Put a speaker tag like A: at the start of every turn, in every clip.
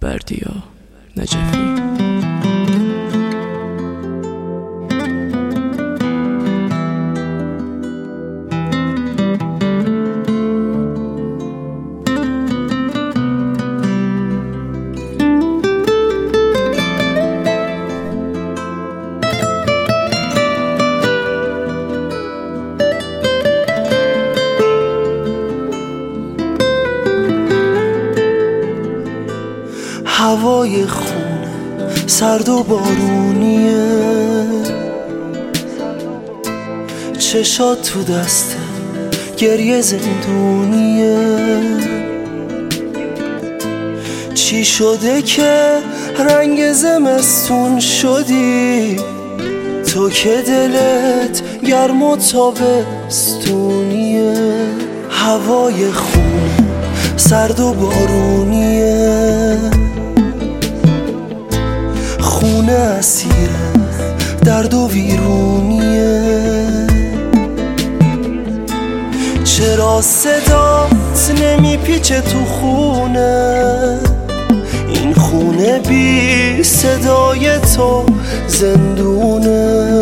A: بردیا نجفی.
B: هوای خونه سرد و بارونیه، چشات تو دسته گریه زندونیه. چی شده که رنگ زمستون شدی تو که دلت گرم و تابستونیه؟ هوای خونه سرد و بارونیه، خونه اسیره درد و ویرونیه. چرا صدات نمیپیچه تو خونه؟ این خونه بی صدای تو زندونه.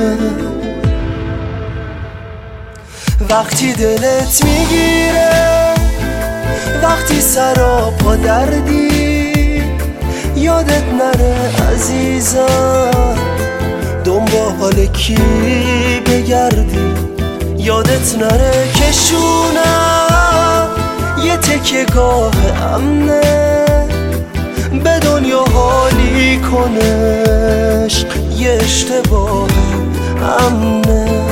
B: وقتی دلت میگیره، وقتی سراپا دردی، یادت نره عزیزم دنبال کی بگردی. یادت نره که شونم یه تکیه گاه امنه، به دنیا حالی کنه عشق یه اشتباه امنه.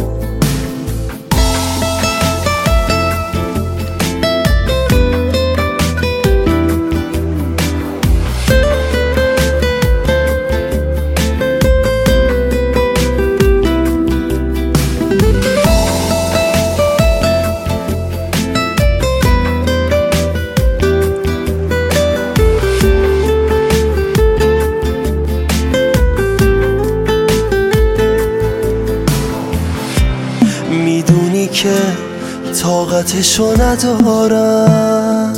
B: میدونی که طاقتشو ندارم،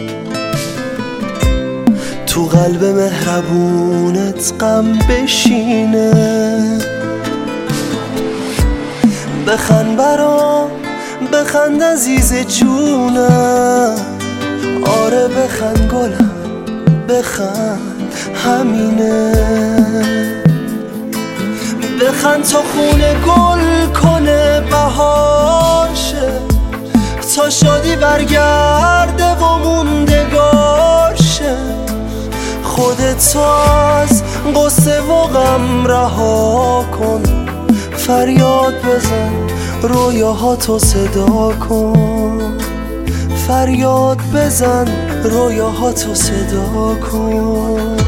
B: تو قلب مهربونت غم بشینه. بخند برام، بخند عزیز جونم، آره بخند گلم، بخند همینه. بخند تا خونه گل کنه بهارشه، تا شادی برگرده و موندگارشه. خودت از قصه و غم رها کن، فریاد بزن رویاهاتو صدا کن. فریاد بزن رویاهاتو صدا کن.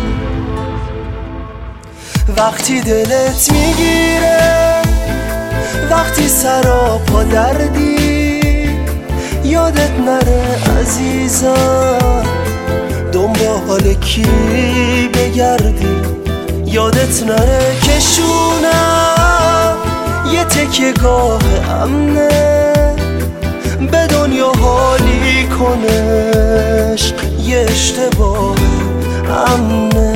B: وقتی دلت میگیره، وقتی سراپا دردی، یادت نره عزیزم دنبال کی بگردی. یادت نره که شونم یه تکیه گاه امنه، به دنیا حالی کنه عشق یه اشتباه امنه.